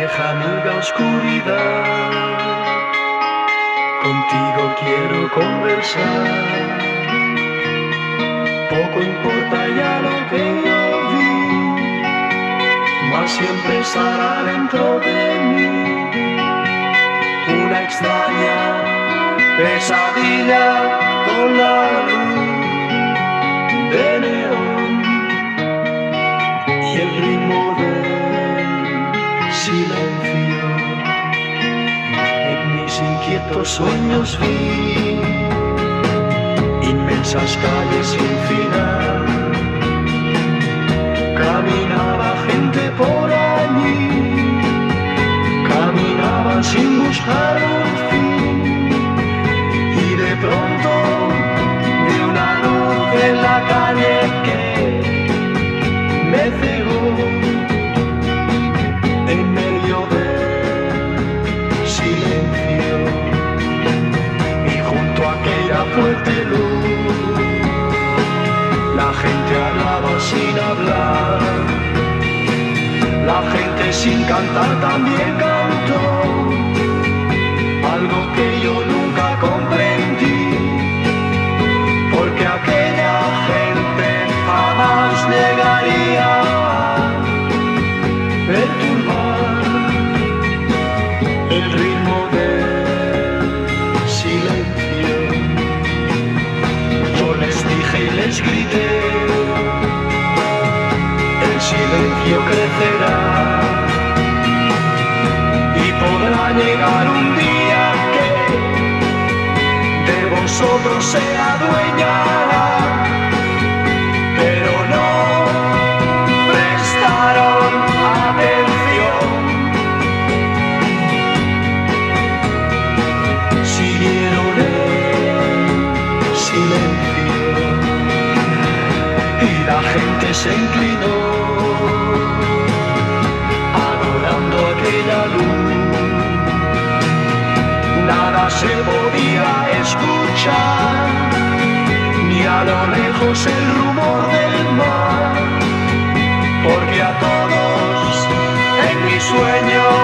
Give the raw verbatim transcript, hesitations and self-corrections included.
vieja amiga oscuridad, contigo quiero conversar. Poco importa ya lo que yo vi, mas siempre estará dentro de mí una extraña pesadilla con la luz de neón y el ritmo del silencio. En mis inquietos sueños vi inmensas calles sin final, caminaba gente por allí, caminaban sin buscar un fin, y de pronto vi una luz en la calle que me cegó. En medio del silencio y junto a aquella fuerte luz, la gente hablaba sin hablar, la gente sin cantar también cantó, algo que yo nunca comprendí, porque aquella gente jamás llegaría a perturbar el ritmo del silencio. Yo les dije y les grité, el silencio crecerá y podrá llegar un día que de vosotros sea dueña, pero no prestaron atención. Siguieron el silencio y la gente se inclinó adorando aquella luz. Nada se podía escuchar, ni a lo lejos el rumor del mar, porque a todos en mis sueños